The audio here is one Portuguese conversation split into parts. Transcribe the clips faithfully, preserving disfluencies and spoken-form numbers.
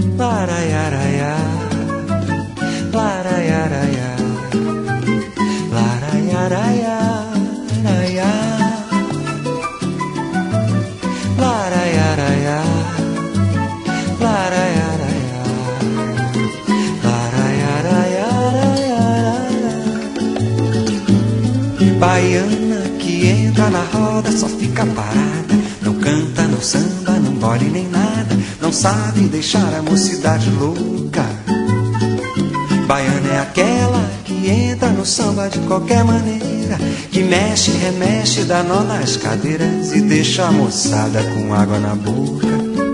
laraiaraiá, laraiaraiá, laraiaraiá, laraiaraiá, laraiaraiá, laraiaraiá, laraiaraiá. Baiana que entra na roda só fica parada, não canta, não samba, não bole nem nada, não sabe deixar a mocidade louca. Baiana é aquela que entra no samba de qualquer maneira, que mexe, remexe, dá nó nas cadeiras e deixa a moçada com água na boca.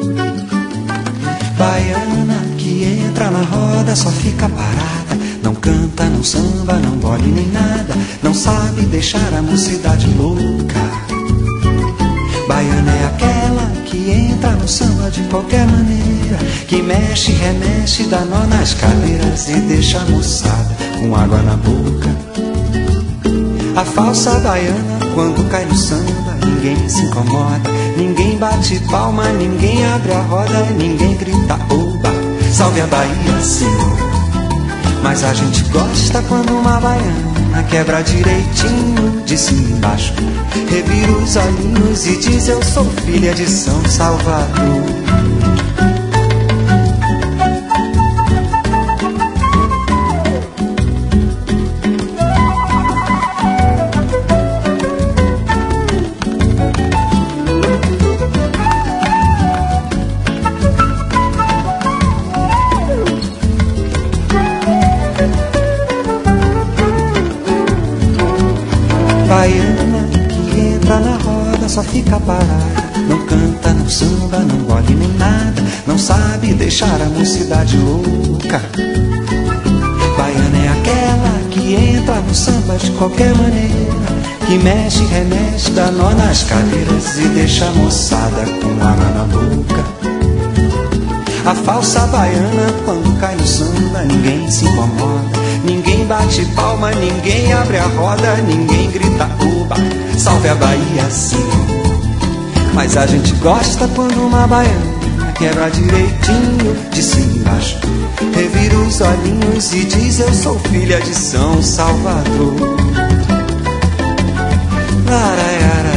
Baiana que entra na roda só fica parada, não canta, não samba, não bole nem nada, não sabe deixar a mocidade louca. Baiana é aquela que entra no samba de qualquer maneira, que mexe, remexe, dá nó nas cadeiras e deixa a moçada com água na boca. A falsa baiana, quando cai no samba, ninguém se incomoda, ninguém bate palma, ninguém abre a roda, ninguém grita oba, salve a Bahia, Senhor. Mas a gente gosta quando uma baiana quebra direitinho de cima e embaixo, revira os olhinhos e diz: eu sou filha de São Salvador. Baiana que entra na roda só fica parada, não canta, não samba, não bole nem nada, não sabe deixar a mocidade louca. Baiana é aquela que entra no samba de qualquer maneira, que mexe, remexe, dá nó nas cadeiras e deixa a moçada com água na boca. A falsa baiana, quando cai no samba, ninguém se incomoda, ninguém bate palma, ninguém abre a roda, ninguém grita oba, salve a Bahia, Senhor. Mas a gente gosta quando uma baiana quebra direitinho de cima e embaixo, revira os olhinhos e diz: eu sou filha de São Salvador. Laraiara.